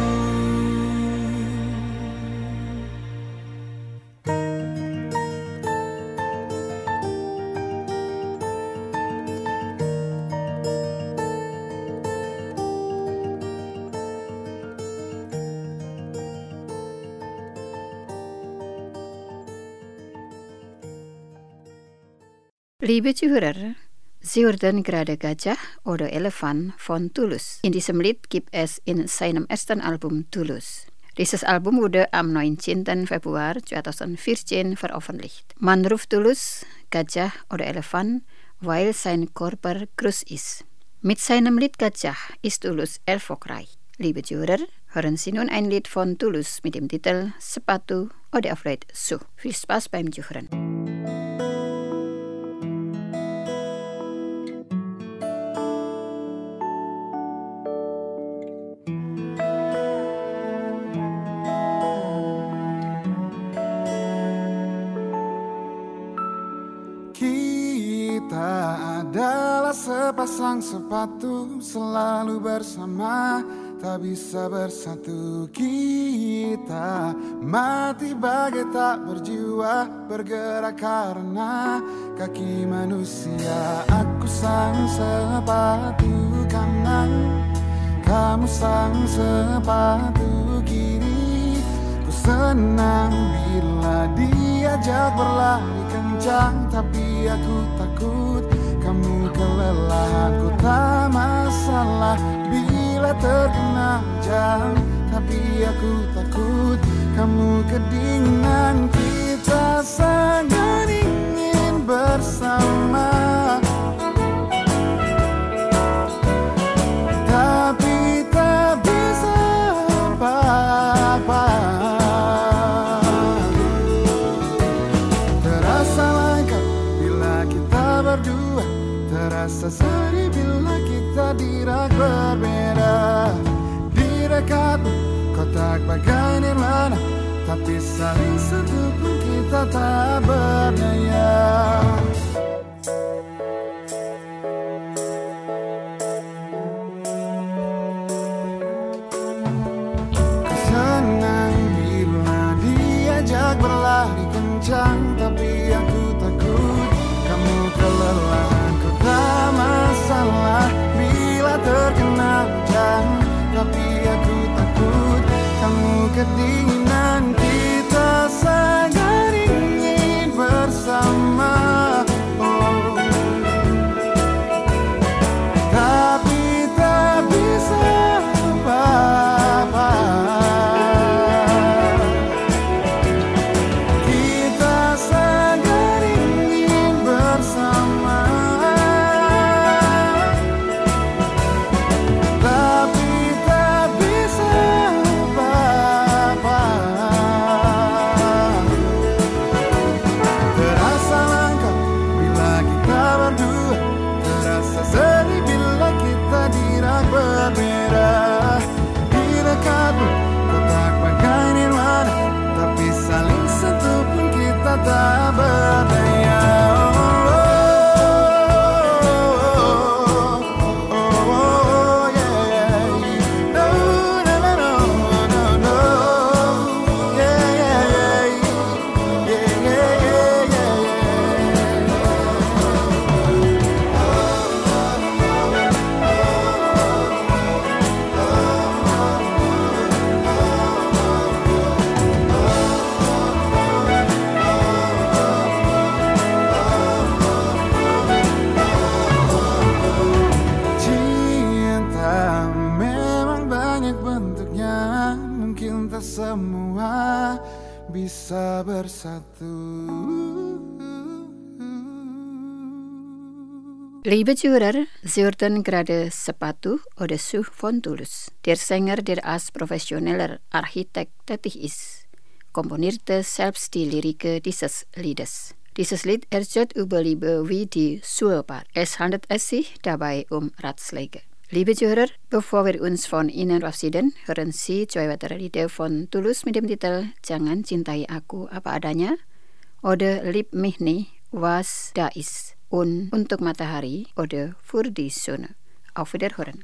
Liebe Zuhörer, Sie hörten gerade Gajah oder Elefant von Tulus. In diesem Lied gibt es in seinem ersten Album Tulus. Dieses Album wurde am neunzehnten Februar zweitausendvierzehn veröffentlicht. Man ruft Tulus Gajah oder Elefant, weil sein Körper groß ist. Mit seinem Lied Gajah ist Tulus erfolgreich. Liebe Zuhörer, hören Sie nun ein Lied von Tulus mit dem Titel Sepatu oder auf Deutsch Schuh. Viel Spaß beim Zuhören. Kita adalah sepasang sepatu, selalu bersama, tak bisa bersatu. Kita mati bagai tak berjiwa, bergerak karena kaki manusia. Aku sang sepatu kanan, kamu sang sepatu kiri. Ku senang bila diajak berlari kencang, tapi aku takut kamu kelelahan. Ku tak masalah bila terkena hujan, tapi aku takut kamu kedinginan. Kita sangat ingin bersama, tapi tak bisa apa-apa. Terasa langka bila kita berdua, terasa sedih bila kita dirak berbeda. Di dekatmu kotak bagai nirwana, tapi saling satu pun kita tak berdaya. Kesenang bila diajak berlari kencang, tapi aku takut kamu kelelahan. Ku tak masalah bila terkena hujan, tapi aku takut kamu kedinginan. Kita sangat ingin bersama, oh, tapi tak bisa apa-apa. Kita sangat ingin bersama, tapi tak bisa apa-apa. Terasa langka bila kita berdua, terasa sedih bila kita dirak berbeda. Di dekatmu kotak bagai nirwana, tapi saling satu pun kita tak berdaya. Oh, oh, oh, yeah. No, no, no, no, no, no. Yeah, yeah, yeah. Yeah, yeah, yeah, yeah. Cinta memang banyak bentuknya, mungkin tak semua bisa bersatu. Liebe Zuhörer, Sie hörten gerade Sepatu oder Schuh von Toulouse. Der Sänger, der als professioneller Architekt tätig ist, komponierte selbst die Lyrik dieses Liedes. Dieses Lied erzählt über Liebe wie die Schuhbahn. Es handelt es sich dabei um Ratschläge. Liebe Zuhörer, bevor wir uns von Ihnen verabschieden, hören Sie zwei weitere Lieder von Toulouse mit dem Titel Jangan Cintai Aku Apa Adanya oder Lieb mich nicht, was da ist. Und Untuk Matahari oder Für die Sonne. Auf Wiederhören.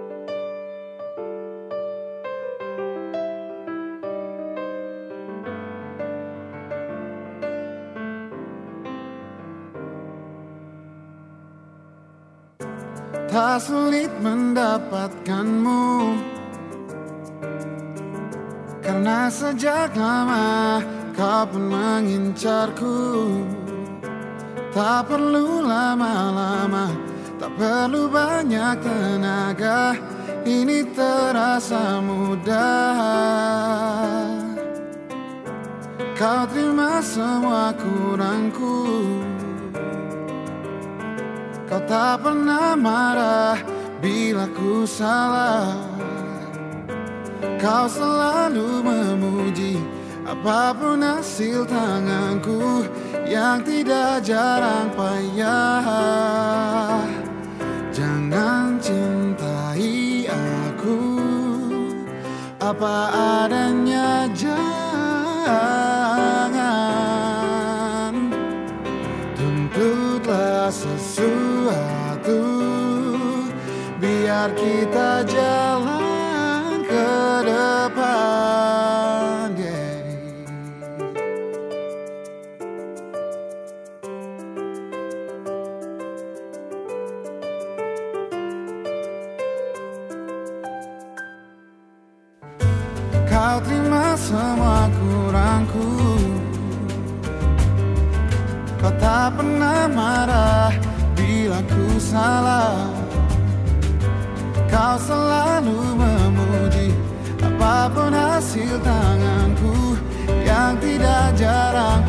Tak sulit mendapatkanmu, karena sejak lama kau pun mengincarku. Tak perlu lama-lama, tak perlu banyak tenaga, ini terasa mudah. Kau terima semua kurangku, kau tak pernah marah bila ku salah. Kau selalu memuji apapun hasil tanganku yang tidak jarang payah. Jangan cintai aku apa adanya, jangan Tuntutlah sesuatu, biar kita jalan ke depan, yeah. Kau terima semua kurangku, kau tak pernah marah bila ku salah. Kau selalu memuji apapun hasil tanganku yang tidak jarang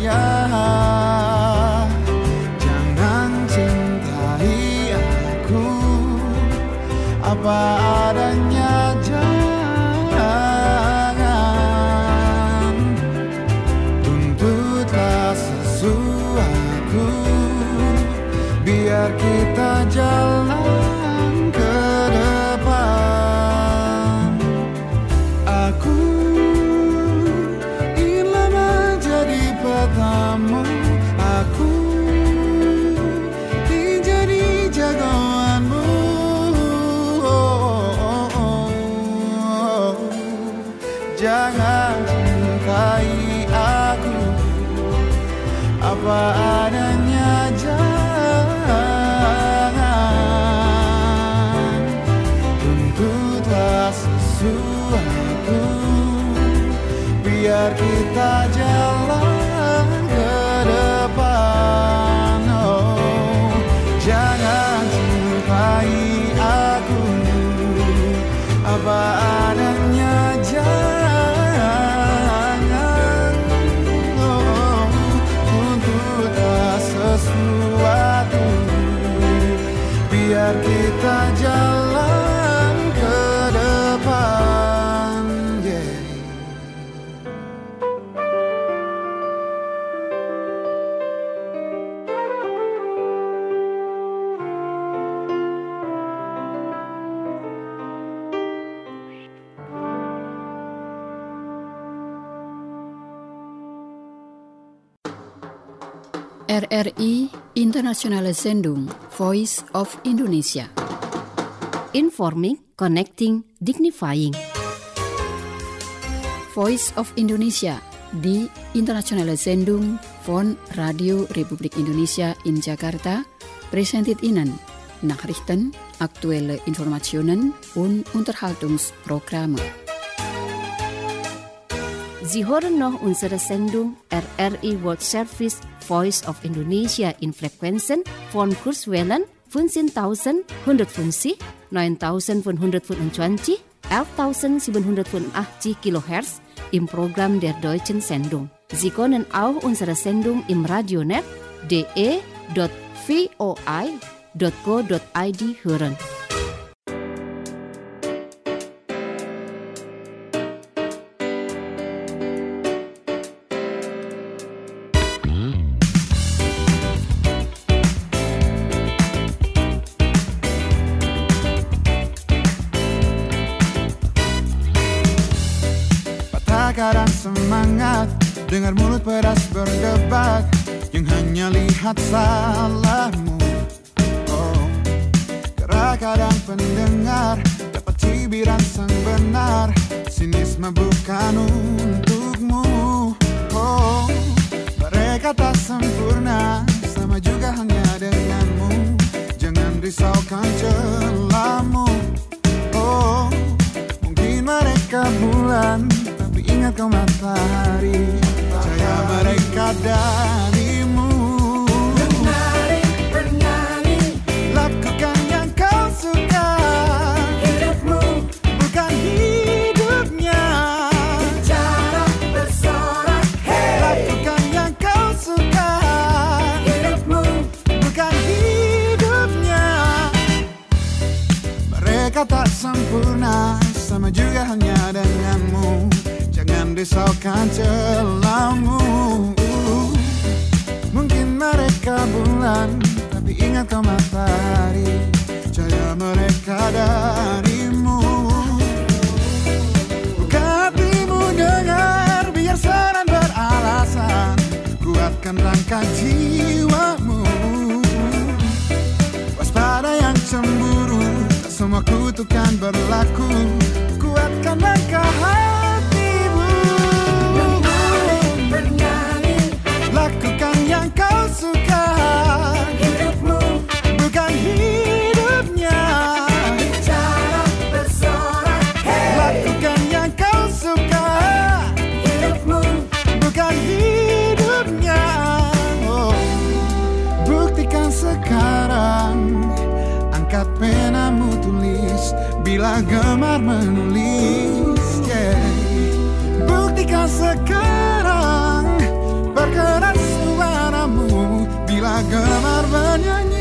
payah. Jangan cintai aku apa adanya, jangan tuntutlah sesuatu, biar kita jalan ke depan. Aku ingin menjadi petamu, aku ingin jadi jagoanmu. Oh, oh, oh, oh. Jangan cintai aku apa adanya, jangan tuntutlah sesuatu, biar kita jalan ke depan. Oh, jangan cintai aku apa adanya, jangan oh, tuntutlah sesuatu, biar kita jalan ke depan, yeah. R R I Internationale Sendung Voice of Indonesia. Informing, connecting, dignifying. Voice of Indonesia di Internationale Sendung von Radio Republik Indonesia in Jakarta presented Ihnen Nachrichten, aktuelle Informationen und Unterhaltungsprogramme. Sie hören noch unsere Sendung R R I World Service Voice of Indonesia in Frequenzen von Kurzwellen fünfzehntausendeinhundertfünfzig, neuntausendfünfhundertfünfundzwanzig, elftausendsiebenhundertfünfundachtzig Kilohertz im Programm der Deutschen Sendung. Sie können auch unsere Sendung im Radionet d e dot v o i dot co dot i d hören. Kadang semangat dengar mulut pedas berdebat yang hanya lihat salahmu. Oh, kadang pendengar dapat cibiran sang benar, sinisme bukan untukmu. Oh, mereka tak sempurna, sama juga hanya denganmu. Jangan risaukan celahmu. Oh, mungkin mereka bulan, ingat kau matahari, percaya mereka darimu. Bernari, bernari, lakukan yang kau suka. Hidupmu bukan hidupnya. Bicara bersorak, hey. Lakukan yang kau suka. Hidupmu bukan hidupnya. Mereka tak sempurna, sama juga hanya denganmu. Jangan risaukan celahmu. Mungkin mereka bulan, tapi ingat kau matahari, cahaya mereka darimu. Buka hatimu dengar, biar seran beralasan, kuatkan langkah jiwamu. semuaku tuh kan berlaku. Kuatkan langkah hatimu, bernyanyi, lakukan yang kau suka. Hidupmu bukan hidupnya, bicara bersorak, hey. Lakukan yang kau suka. Hidupmu bukan hidupnya, oh. Buktikan sekarang, angkat penamu tulis, bila gemar menulis, yeah. Buktikan sekarang, bergerak suaramu, bila gemar bernyanyi.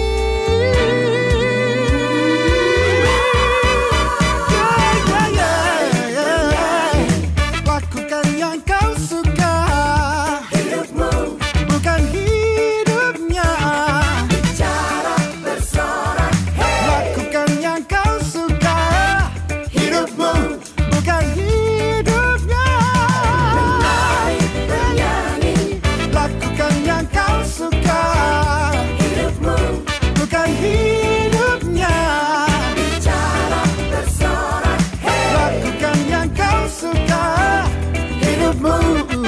Yeah, yeah, yeah, yeah. Lakukan yang kau suka. Hidupmu bukan hidupnya, bicara bersorak, hey. Lakukan yang kau suka. Hidupmu bukan hidupnya, bernyanyi, lakukan yang kau suka. Hidupmu bukan hidupnya, bicara bersorak, hey. Lakukan yang kau suka. Hidupmu, oh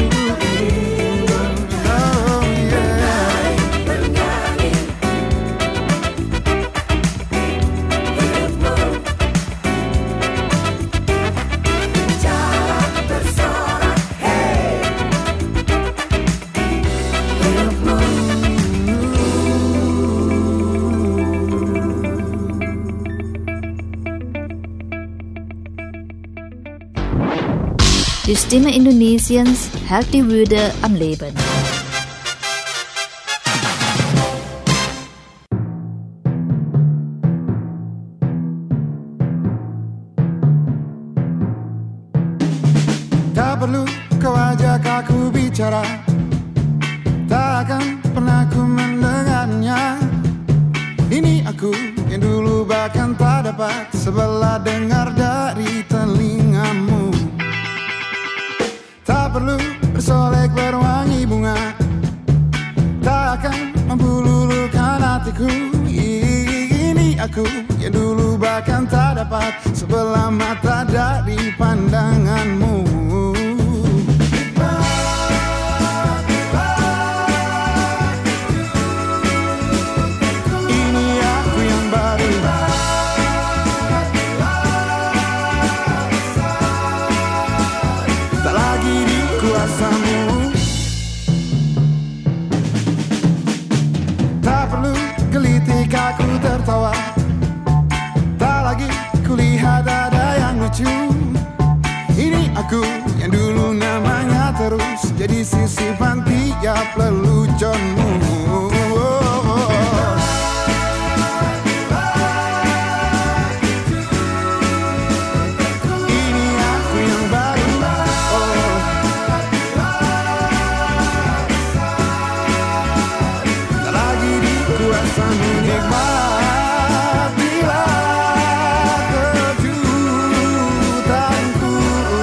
yeah. Bernyanyi, hidupmu bicara bersorak, hey. Hidupmu. Die Stimme Indonesiens hält die Würde am Leben. Tak perlu kau ajak aku bicara, tak akan pernah ku mendengarnya. Ini aku yang dulu bahkan tak dapat sebelah dengar dari telingamu. Tak perlu bersolek berwangi bunga, tak akan mampu luluhkan hatiku. Ini aku yang dulu bahkan tak dapat sebelah mata dari pandanganmu. Ini aku yang baru, tak lagi di kuasamu. Tak perlu gelitik aku tertawa, tak lagi kulihat ada yang lucu. Ini aku yang dulu namanya terus jadi sisipan tiap leluconmu. Ini aku yang baru, oh. Tak lagi di kuasamu. Nikmatilah kejutanku,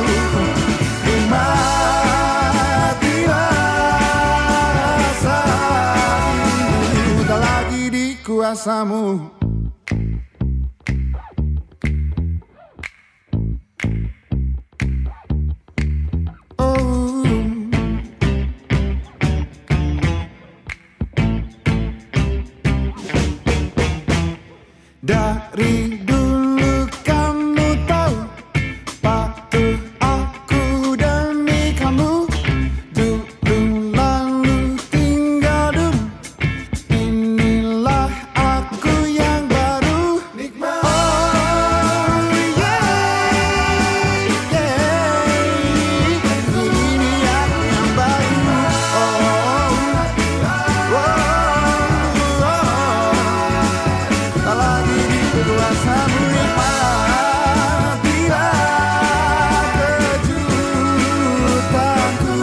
nikmatilah rasa itu. Tak lagi di kuasamu. Dari dulu kamu tahu, patuh aku demi kamu. Dulu lalu tinggal dulu, inilah aku yang baru. Nikmat, oh yeah, yeah. Ini aku yang baru, oh, oh, oh. Tak lagi di kuasamu. Nikmatilah kejutanku,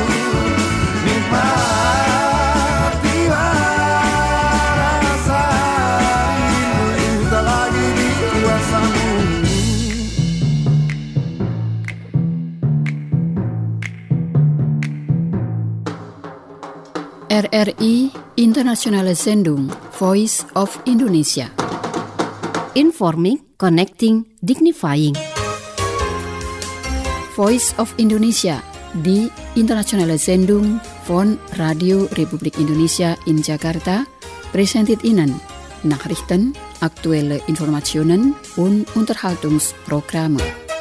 nikmatilah rasa rindu. Tak lagi di kuasamu. R R I Internationale Sendung Voice of Indonesia. Informing Connecting, Dignifying. Voice of Indonesia, die internationale Sendung von Radio Republik Indonesia in Jakarta, presenteert Ihnen Nachrichten, aktuelle Informationen und Unterhaltungsprogramme.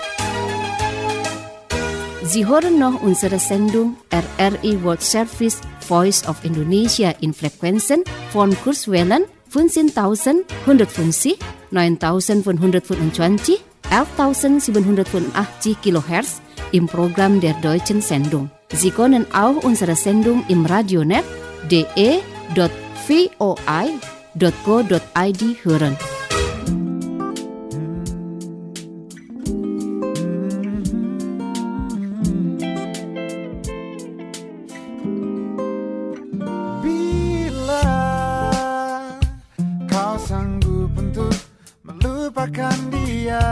Sie hören noch unsere Sendung R R I World Service Voice of Indonesia in Frequenzen von Kurzwellen fünfzehntausendeinhundertfünfzig, neuntausendfünfhundertfünfundzwanzig, elftausendsiebenhundertfünfundachtzig Kilohertz im Programm der deutschen Sendung. Sie können auch unsere Sendung im Radionet d e dot v o i dot co dot i d hören. Lupakan dia,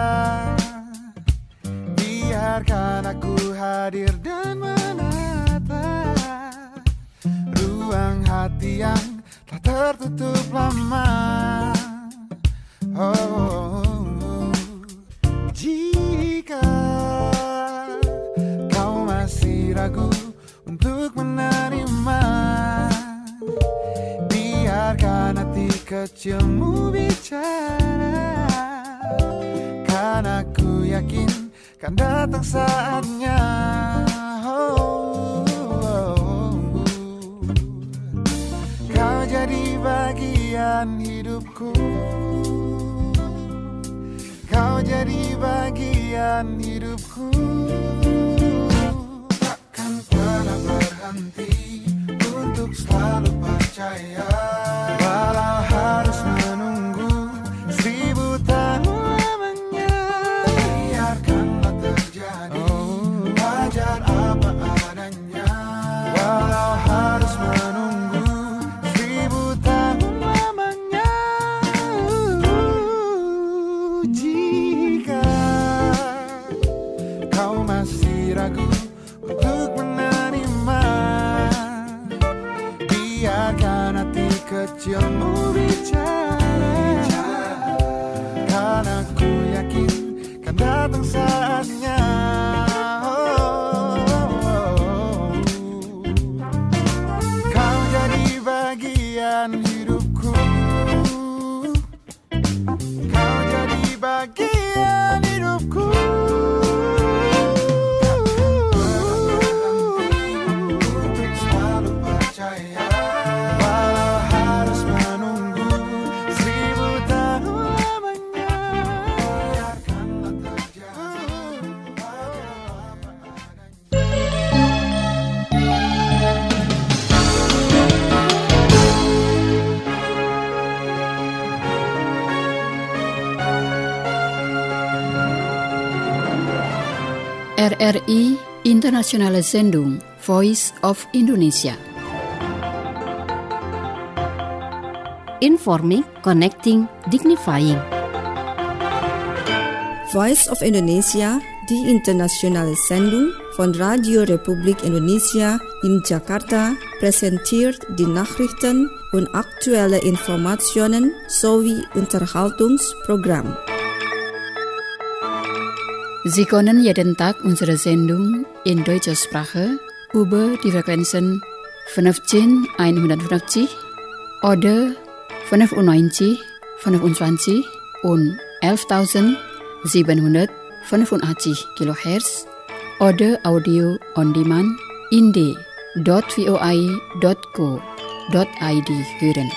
biarkan aku hadir dan menatap ruang hati yang telah tertutup lama. Oh, jika kau masih ragu untuk menerima, biarkan hati kecilmu bicara. Karena aku yakin kan datang saatnya. Oh, oh, oh. Kau jadi bagian hidupku, kau jadi bagian hidupku. Takkan pernah berhenti untuk selalu percaya, walau harus menunggu seribu tahun. Kecilmu bicara, karena ku yakin kan datang saatnya. Oh, oh, oh. Kau jadi bagian hidupku, kau jadi bagian hidupku. Untuk selalu percaya, R R I Internationale Sendung Voice of Indonesia. Informing, Connecting, Dignifying. Voice of Indonesia, die internationale Sendung von Radio Republik Indonesia in Jakarta, präsentiert die Nachrichten und aktuelle Informationen sowie Unterhaltungsprogramm. Sie können jeden Tag unsere Sendung in deutscher Sprache über die Frequenzen fünfzehntausendeinhundertfünfzig oder fünfundneunzig, fünfundzwanzig und elftausendsiebenhundertfünfundachtzig Kilohertz oder Audio on Demand in d dot v o i dot co dot i d hören.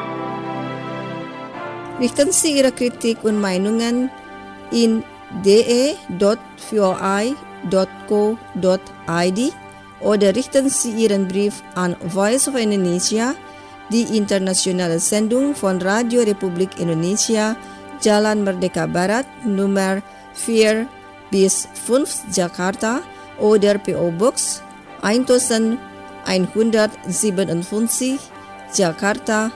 Richten Sie Ihre Kritik und Meinungen in d e dot v o i dot co dot i d oder richten Sie Ihren Brief an Voice of Indonesia, die internationale Sendung von Radio Republik Indonesia, Jalan Merdeka Barat, Nummer vier bis fünf Jakarta oder P O Box elfhundertsiebenundfünfzig, Jakarta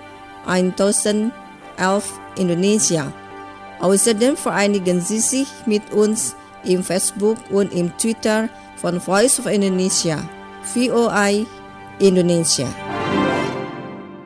elf Indonesia. Außerdem vereinigen Sie sich mit uns im Facebook und im Twitter von Voice of Indonesia, V O I Indonesia.